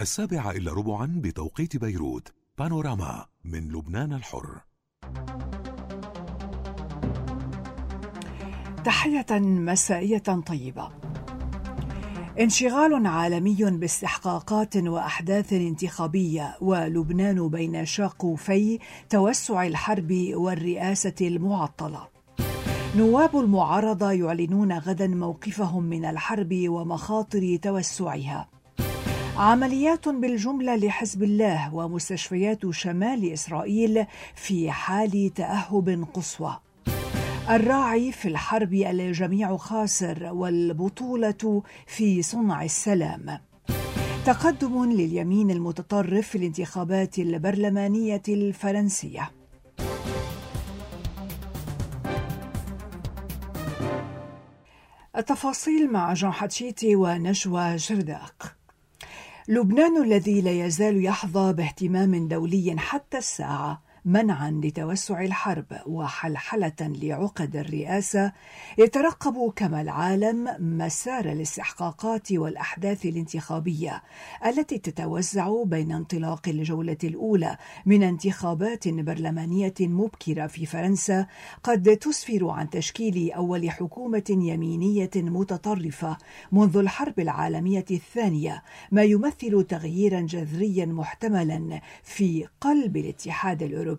7:15 بتوقيت بيروت. بانوراما من لبنان الحر. تحية مسائية طيبة. انشغال عالمي باستحقاقات وأحداث انتخابية، ولبنان بين شاقوفي توسع الحرب والرئاسة المعطلة. نواب المعارضة يعلنون غدا موقفهم من الحرب ومخاطر توسعها. عمليات بالجملة لحزب الله، ومستشفيات شمال إسرائيل في حال تأهب قصوى. الراعي في الحرب الجميع خاسر، والبطولة في صنع السلام. تقدم لليمين المتطرف في الانتخابات البرلمانية الفرنسية. التفاصيل مع جان حتشيتي ونجوى جرداق. لبنان الذي لا يزال يحظى باهتمام دولي حتى الساعة منعا لتوسع الحرب وحلحلة لعقد الرئاسة، يترقب كما العالم مسار الاستحقاقات والأحداث الانتخابية التي تتوزع بين انطلاق الجولة الأولى من انتخابات برلمانية مبكرة في فرنسا قد تسفر عن تشكيل أول حكومة يمينية متطرفة منذ الحرب العالمية الثانية، ما يمثل تغييرا جذريا محتملا في قلب الاتحاد الأوروبي،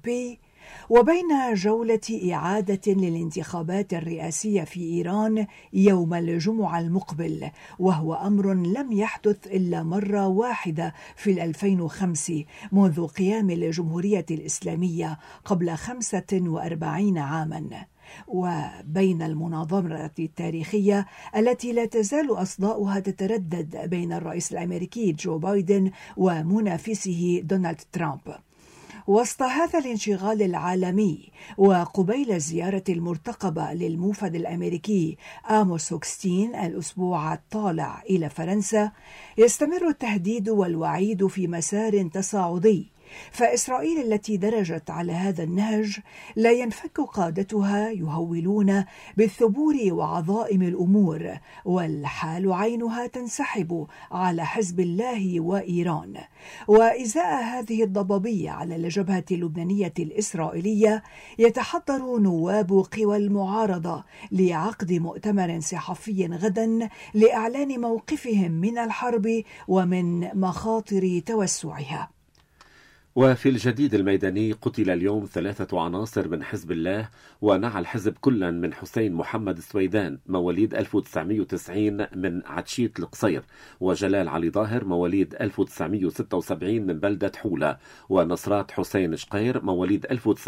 وبين جولة إعادة للانتخابات الرئاسية في إيران يوم الجمعة المقبل، وهو أمر لم يحدث إلا مرة واحدة في 2005 منذ قيام الجمهورية الإسلامية قبل 45 عاما. وبين المناظرة التاريخية التي لا تزال أصداؤها تتردد بين الرئيس الأمريكي جو بايدن ومنافسه دونالد ترامب. وسط هذا الانشغال العالمي، وقبيل الزيارة المرتقبة للموفد الأمريكي آموس هوكستين الأسبوع الطالع إلى فرنسا، يستمر التهديد والوعيد في مسار تصاعدي. فإسرائيل التي درجت على هذا النهج لا ينفك قادتها يهولون بالثبور وعظائم الأمور، والحال عينها تنسحب على حزب الله وإيران. وإزاء هذه الضبابية على الجبهة اللبنانية الإسرائيلية، يتحضر نواب قوى المعارضة لعقد مؤتمر صحفي غدا لإعلان موقفهم من الحرب ومن مخاطر توسعها. وفي الجديد الميداني، قتل اليوم 3 عناصر من حزب الله، ونعى الحزب كلا من حسين محمد السويدان مواليد 1990 من عتشيت القصير، وجلال علي ظاهر مواليد 1976 من بلدة حولة، ونصرات حسين شقير مواليد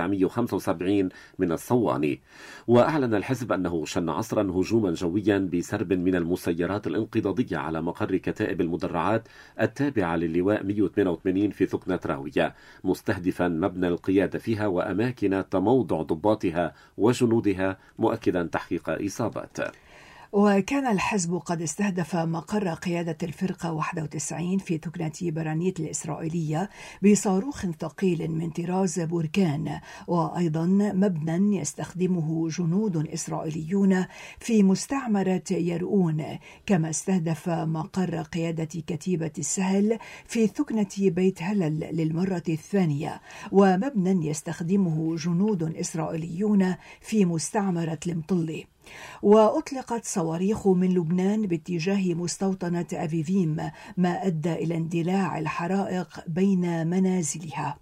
1975 من الصواني. وأعلن الحزب أنه شن عصرا هجوما جويا بسرب من المسيرات الانقضاضية على مقر كتائب المدرعات التابعة للواء 188 في ثكنة راوية، مستهدفا مبنى القيادة فيها وأماكن تموضع ضباطها وجنودها، مؤكدا تحقيق إصابات. وكان الحزب قد استهدف مقر قيادة الفرقة 91 في ثكنة برانيت الإسرائيلية بصاروخ ثقيل من طراز بركان، وأيضا مبنى يستخدمه جنود إسرائيليون في مستعمرة يرؤون، كما استهدف مقر قيادة كتيبة السهل في ثكنة بيت هلل للمرة الثانية، ومبنى يستخدمه جنود إسرائيليون في مستعمرة المطلي. وأطلقت صواريخ من لبنان باتجاه مستوطنة أفيفيم، ما أدى إلى اندلاع الحرائق بين منازلها.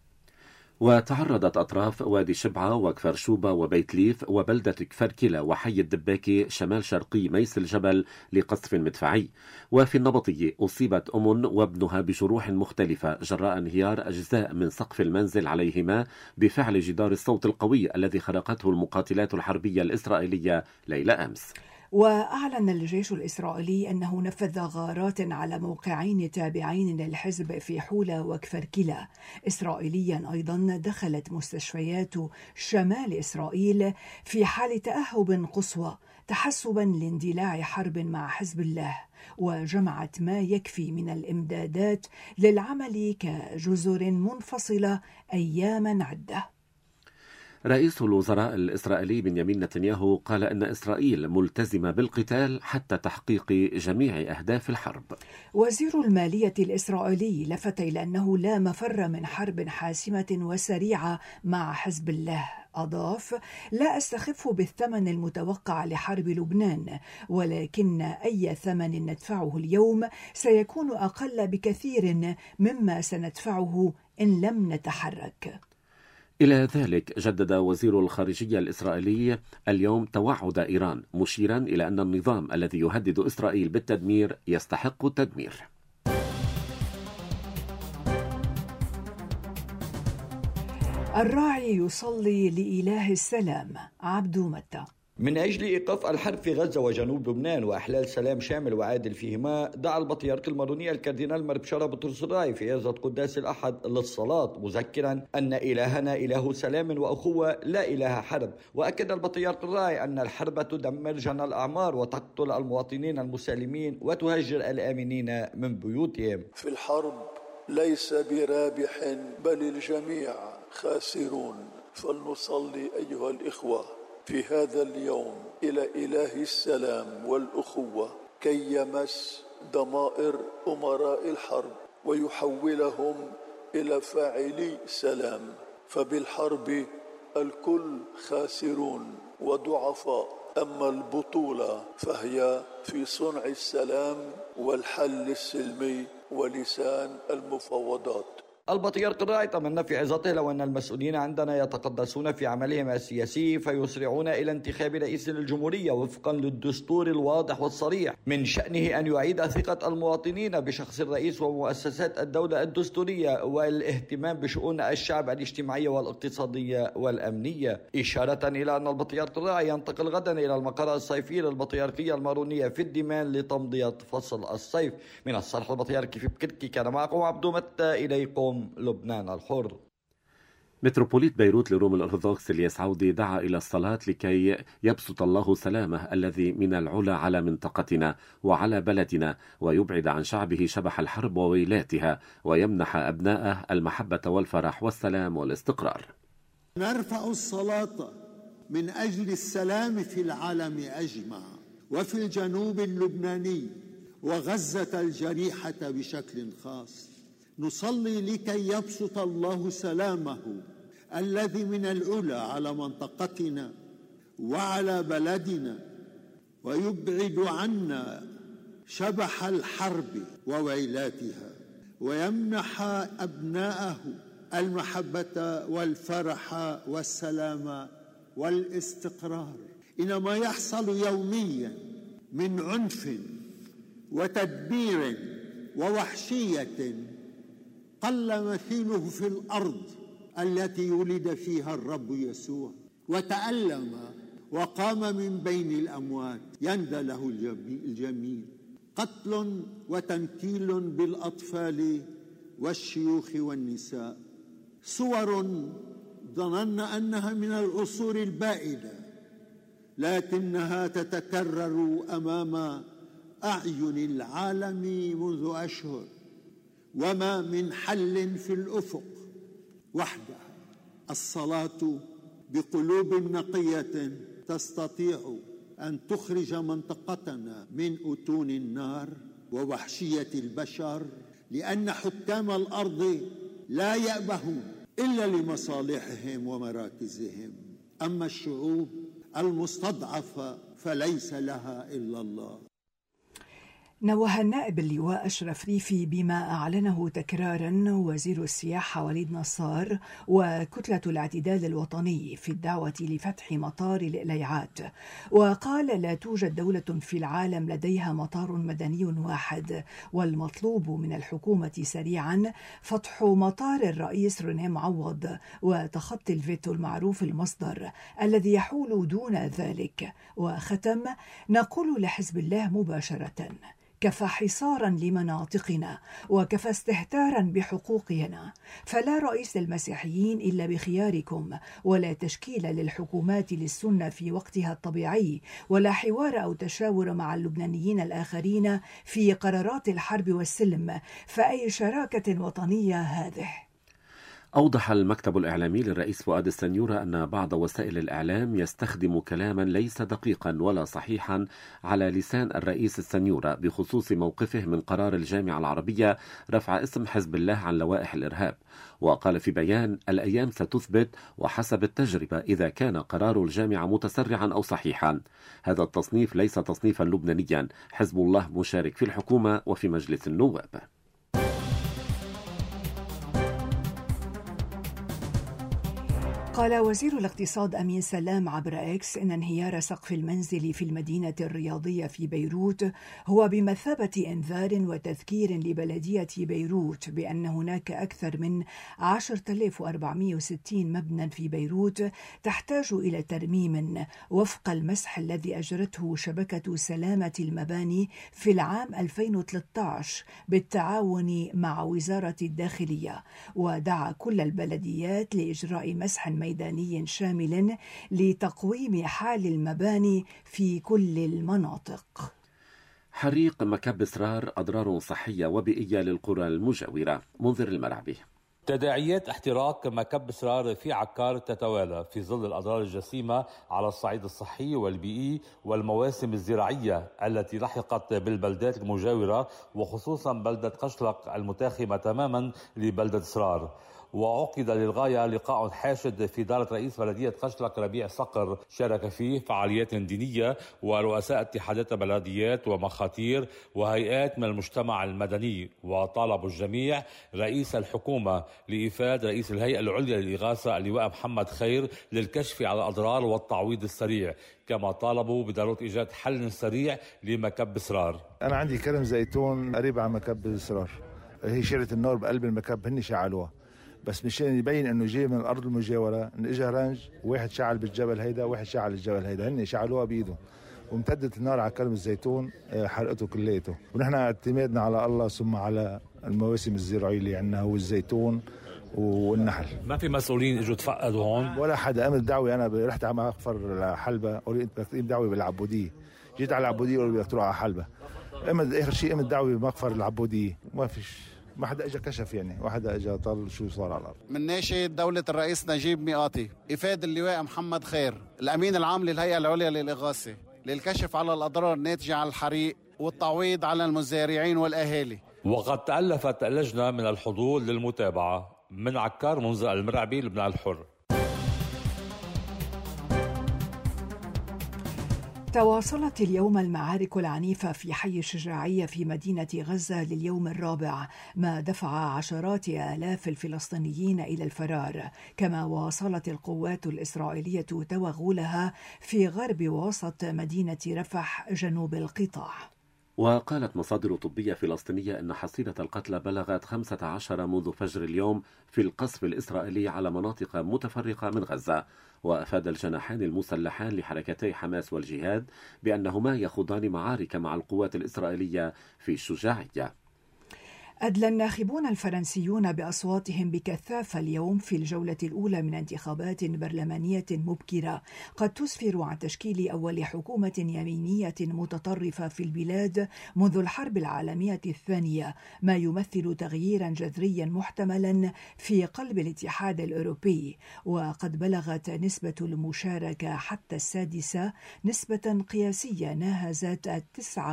وتعرضت أطراف وادي شبعة وكفر شوبة وبيت ليف وبلدة كفر كلا وحي الدباكي شمال شرقي ميس الجبل لقصف مدفعي. وفي النبطية أصيبت أم وابنها بجروح مختلفة جراء انهيار أجزاء من سقف المنزل عليهما بفعل جدار الصوت القوي الذي خرقته المقاتلات الحربية الإسرائيلية ليلة أمس. وأعلن الجيش الإسرائيلي أنه نفذ غارات على موقعين تابعين للحزب في حولة وكفر كلا. إسرائيليا أيضا دخلت مستشفيات شمال إسرائيل في حال تأهب قصوى تحسبا لاندلاع حرب مع حزب الله، وجمعت ما يكفي من الإمدادات للعمل كجزر منفصلة أياما عدة. رئيس الوزراء الإسرائيلي بنيامين نتنياهو قال أن إسرائيل ملتزمة بالقتال حتى تحقيق جميع أهداف الحرب. وزير المالية الإسرائيلي لفت إلى أنه لا مفر من حرب حاسمة وسريعة مع حزب الله. أضاف: لا أستخف بالثمن المتوقع لحرب لبنان، ولكن أي ثمن ندفعه اليوم سيكون أقل بكثير مما سندفعه إن لم نتحرك. إلى ذلك جدد وزير الخارجية الإسرائيلي اليوم توعد إيران، مشيرا إلى أن النظام الذي يهدد إسرائيل بالتدمير يستحق التدمير. الراعي يصلي لإله السلام. عبدو متى. من أجل إيقاف الحرب في غزة وجنوب لبنان وإحلال سلام شامل وعادل فيهما، دعا البطريرك الماروني الكاردينال مار بشارة بطرس الراعي في عظة قداس الأحد للصلاة، مذكرا أن إلهنا إله سلام وأخوة لا إله حرب. وأكد البطريرك الراعي أن الحرب تدمر جنى الأعمار وتقتل المواطنين المسالمين وتهجر الآمنين من بيوتهم. في الحرب ليس برابح بل الجميع خاسرون، فلنصلي أيها الإخوة في هذا اليوم إلى إله السلام والأخوة كي يمس ضمائر أمراء الحرب ويحولهم إلى فاعلي سلام، فبالحرب الكل خاسرون وضعفاء، أما البطولة فهي في صنع السلام والحل السلمي ولسان المفاوضات. البطريرك الراعي طمن في عظته لو أن المسؤولين عندنا يتقدسون في عملهم السياسي فيسرعون إلى انتخاب رئيس للجمهورية وفقا للدستور الواضح والصريح. من شأنه أن يعيد ثقة المواطنين بشخص الرئيس ومؤسسات الدولة الدستورية والاهتمام بشؤون الشعب الاجتماعية والاقتصادية والأمنية، إشارة إلى أن البطريرك الراعي ينتقل غدا إلى المقر الصيفي للبطريركية المارونية في الدمام لتمضية فصل الصيف. من الصرح البطريركي في بكركي كان معكم عبدو متى، إليكم لبنان الحر. متروبوليت بيروت لروم الأرثوذكس الياس عودي دعا إلى الصلاة لكي يبسط الله سلامه الذي من العلا على منطقتنا وعلى بلدنا، ويبعد عن شعبه شبح الحرب وويلاتها، ويمنح أبنائه المحبة والفرح والسلام والاستقرار. نرفع الصلاة من أجل السلام في العالم أجمع، وفي الجنوب اللبناني وغزة الجريحة بشكل خاص. نصلي لكي يبسط الله سلامه الذي من العلا على منطقتنا وعلى بلدنا، ويبعد عنا شبح الحرب وويلاتها، ويمنح أبنائه المحبة والفرح والسلام والاستقرار. إن ما يحصل يوميا من عنف وتدمير ووحشية قل مثيله في الأرض التي ولد فيها الرب يسوع وتألم وقام من بين الأموات، يندى له الجميل. قتل وتنكيل بالأطفال والشيوخ والنساء، صور ظننا أنها من العصور البائدة، لكنها تتكرر أمام أعين العالم منذ أشهر، وما من حل في الأفق وحدها. الصلاة بقلوب نقية تستطيع أن تخرج منطقتنا من أتون النار ووحشية البشر، لأن حكام الأرض لا يأبهون إلا لمصالحهم ومراكزهم، أما الشعوب المستضعفة فليس لها إلا الله. نوه النائب اللواء أشرف ريفي بما أعلنه تكرارا وزير السياحة وليد نصار وكتلة الاعتدال الوطني في الدعوة لفتح مطار الإليعات، وقال: لا توجد دولة في العالم لديها مطار مدني واحد، والمطلوب من الحكومة سريعا فتح مطار الرئيس روني معوض وتخطي الفيتو المعروف المصدر الذي يحول دون ذلك. وختم: نقول لحزب الله مباشرة: كفى حصارا لمناطقنا وكفى استهتارا بحقوقنا، فلا رئيس للمسيحيين إلا بخياركم، ولا تشكيل للحكومات للسنة في وقتها الطبيعي، ولا حوار أو تشاور مع اللبنانيين الآخرين في قرارات الحرب والسلم، فأي شراكة وطنية هذه؟ أوضح المكتب الإعلامي للرئيس فؤاد السنيورة أن بعض وسائل الإعلام يستخدم كلاما ليس دقيقا ولا صحيحا على لسان الرئيس السنيورة بخصوص موقفه من قرار الجامعة العربية رفع اسم حزب الله عن لوائح الإرهاب. وقال في بيان: الأيام ستثبت وحسب التجربة إذا كان قرار الجامعة متسرعا أو صحيحا. هذا التصنيف ليس تصنيفا لبنانيا، حزب الله مشارك في الحكومة وفي مجلس النواب. قال وزير الاقتصاد أمين سلام عبر إكس إن انهيار سقف المنزل في المدينة الرياضية في بيروت هو بمثابة إنذار وتذكير لبلدية بيروت بأن هناك أكثر من 10,460 مبنى في بيروت تحتاج إلى ترميم وفق المسح الذي أجرته شبكة سلامة المباني في العام 2013 بالتعاون مع وزارة الداخلية، ودعا كل البلديات لإجراء مسح ميداني شامل لتقويم حال المباني في كل المناطق. حريق مكب سرار أضرار صحية وبيئية للقرى المجاورة. منذر المرعبي. تداعيات احتراق مكب سرار في عكار تتوالى في ظل الأضرار الجسيمة على الصعيد الصحي والبيئي والمواسم الزراعية التي لحقت بالبلدات المجاورة، وخصوصا بلدة قشلق المتاخمة تماما لبلدة سرار. وعقد للغاية لقاء حاشد في دارة رئيس بلدية قشلق ربيع صقر، شارك فيه فعاليات دينية ورؤساء اتحادات البلديات ومخاطير وهيئات من المجتمع المدني، وطالبوا الجميع رئيس الحكومة لإفادة رئيس الهيئة العليا للإغاثة اللواء محمد خير للكشف على الأضرار والتعويض السريع، كما طالبوا بضرورة إيجاد حل سريع لمكب سرار. أنا عندي كرم زيتون قريب على مكب سرار، هي شيرة النار بقلب المكب هن شعلوها، بس مشان يبين انه جاي من الارض المجاوره، ان اجى رنج واحد شعل بالجبل هيدا واحد شعل الجبل هيدا، هن شعلوها بايدهم وامتدت النار على كرم الزيتون حرقته كليته. ونحن اعتمادنا على الله ثم على المواسم الزراعيه اللي عندنا هو الزيتون والنحل. ما في مسؤولين اجوا تفقدوا هون ولا حدا. قامت دعوه، انا رحت على مخفر حلبة قالوا لي انت بدك تقيم دعوه بالعبوديه، جيت على العبوديه قالوا لي بدك تروح على حلبة. قامت اخر شيء قامت دعوه بمخفر العبوديه، ما حدا اجى كشف، يعني واحد اجى طال شو صار على الارض. من ناشد دولة الرئيس نجيب ميقاتي إفادة اللواء محمد خير الأمين العام للهيئة العليا للإغاثة للكشف على الأضرار الناتجة عن الحريق والتعويض على المزارعين والأهالي. وقد تألفت لجنة من الحضور للمتابعة. من عكار منذر المرعبي، لبنان الحر. تواصلت اليوم المعارك العنيفة في حي الشجاعية في مدينة غزة لليوم الرابع، ما دفع عشرات آلاف الفلسطينيين إلى الفرار، كما واصلت القوات الإسرائيلية توغلها في غرب وسط مدينة رفح جنوب القطاع. وقالت مصادر طبية فلسطينية أن حصيلة القتلى بلغت 15 منذ فجر اليوم في القصف الإسرائيلي على مناطق متفرقة من غزة. وأفاد الجناحان المسلحان لحركتي حماس والجهاد بأنهما يخوضان معارك مع القوات الإسرائيلية في الشجاعية. أدلى الناخبون الفرنسيون بأصواتهم بكثافة اليوم في الجولة الأولى من انتخابات برلمانية مبكرة قد تسفر عن تشكيل أول حكومة يمينية متطرفة في البلاد منذ الحرب العالمية الثانية، ما يمثل تغييرا جذريا محتملا في قلب الاتحاد الأوروبي. وقد بلغت نسبة المشاركة حتى السادسة، نسبة قياسية ناهزت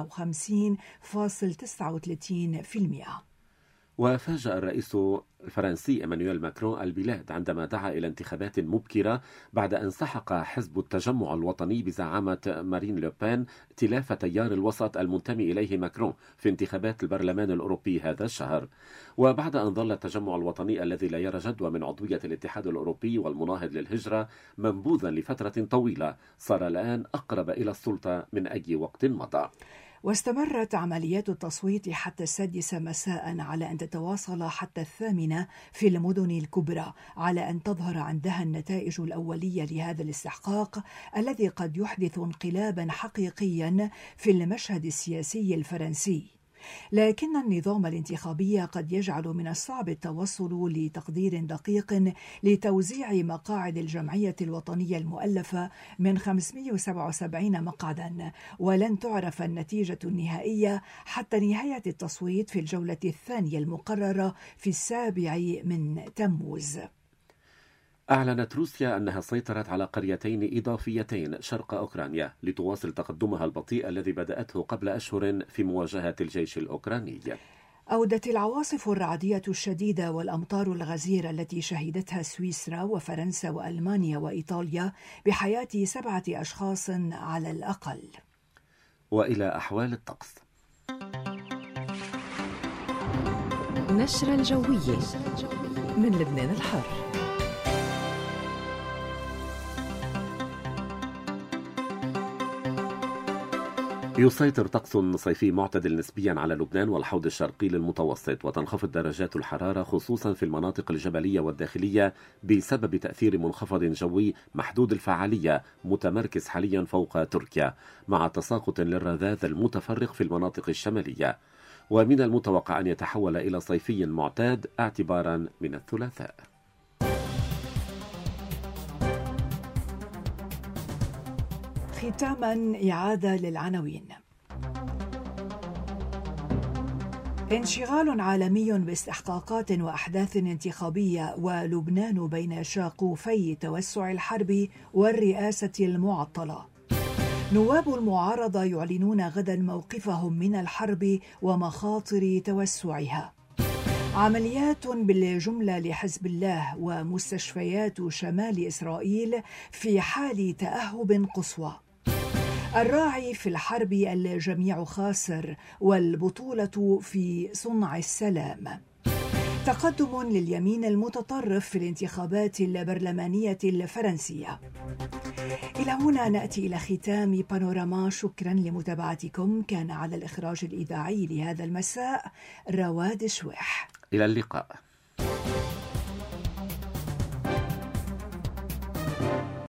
59.39%. وفاجأ الرئيس الفرنسي إيمانويل ماكرون البلاد عندما دعا إلى انتخابات مبكرة بعد أن سحق حزب التجمع الوطني بزعامة مارين لوبين ائتلاف تيار الوسط المنتمي إليه ماكرون في انتخابات البرلمان الأوروبي هذا الشهر. وبعد أن ظل التجمع الوطني الذي لا يرى جدوى من عضوية الاتحاد الأوروبي والمناهض للهجرة منبوذا لفترة طويلة، صار الآن أقرب إلى السلطة من أي وقت مضى. واستمرت عمليات التصويت حتى السادسة مساء على أن تتواصل حتى 8 في المدن الكبرى، على أن تظهر عندها النتائج الأولية لهذا الاستحقاق الذي قد يحدث انقلابا حقيقيا في المشهد السياسي الفرنسي. لكن النظام الانتخابي قد يجعل من الصعب التوصل لتقدير دقيق لتوزيع مقاعد الجمعية الوطنية المؤلفة من 577 مقعدا، ولن تعرف النتيجة النهائية حتى نهاية التصويت في الجولة الثانية المقررة في 7 من تموز. أعلنت روسيا أنها سيطرت على قريتين إضافيتين شرق أوكرانيا لتواصل تقدمها البطيء الذي بدأته قبل أشهر في مواجهة الجيش الأوكراني. أودت العواصف الرعدية الشديدة والأمطار الغزيرة التي شهدتها سويسرا وفرنسا وألمانيا وإيطاليا بحياة 7 أشخاص على الأقل. وإلى أحوال الطقس. نشرة الجوية من لبنان الحر. يسيطر طقس صيفي معتدل نسبيا على لبنان والحوض الشرقي للمتوسط، وتنخفض درجات الحرارة خصوصا في المناطق الجبلية والداخلية بسبب تأثير منخفض جوي محدود الفعالية متمركز حاليا فوق تركيا، مع تساقط للرذاذ المتفرق في المناطق الشمالية، ومن المتوقع أن يتحول إلى صيفي معتاد اعتبارا من الثلاثاء. ختاما إعادة للعناوين. انشغال عالمي باستحقاقات وأحداث انتخابية ولبنان بين شاقوفي توسع الحرب والرئاسة المعطلة. نواب المعارضة يعلنون غدا موقفهم من الحرب ومخاطر توسعها. عمليات بالجملة لحزب الله ومستشفيات شمال إسرائيل في حال تأهب قصوى. الراعي في الحرب الجميع خاسر والبطولة في صنع السلام. تقدم لليمين المتطرف في الانتخابات البرلمانية الفرنسية. إلى هنا نأتي إلى ختام بانوراما. شكرا لمتابعتكم. كان على الإخراج الإذاعي لهذا المساء رواد شويح. إلى اللقاء.